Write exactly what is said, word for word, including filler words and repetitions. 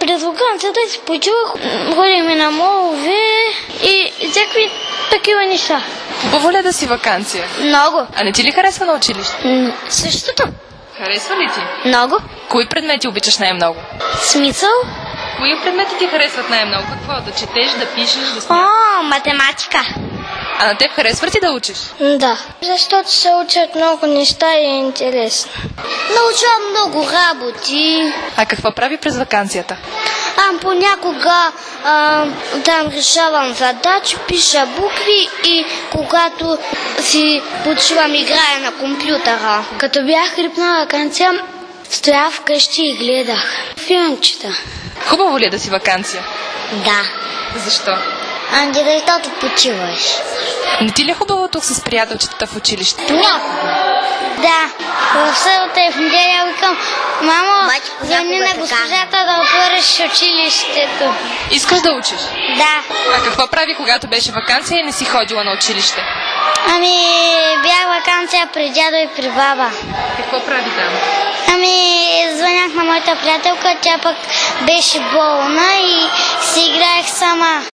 През ваканцията си почувах, ходихме на молове и всякакви такива неща. Хубаво ли е да си ваканция? Много. А не ти ли харесва на училище? М, Същото. Харесва ли ти? Много. Кои предмети обичаш най-много? Смисъл? Кои предмети ти харесват най-много? Какво? Да четеш, да пишеш, да смяташ? О, математика. А на теб харесва ли ти да учиш? Да. Защото се учат много неща и е интересно. Научавам много работи. А какво прави през ваканцията? А понякога а, там решавам задачи, пиша букви и когато си почивам, играя на компютъра. Като бях рипна ваканция, стоях вкъщи и гледах филмчета. Хубаво ли е да си ваканция? Да. Защо? Анди, защото почиваш. Не ти ли е хубаво тук с приятелчетата в училище? Понякога. Да. В събота и в неделя викам, мамо, звъни на госпожата да отвориш училището. Искаш да учиш? Да. А какво прави, когато беше ваканция и не си ходила на училище? Ами, бях ваканция при дядо и при баба. Какво прави там? Ами, звънях на моята приятелка, тя пък беше болна и си играех сама.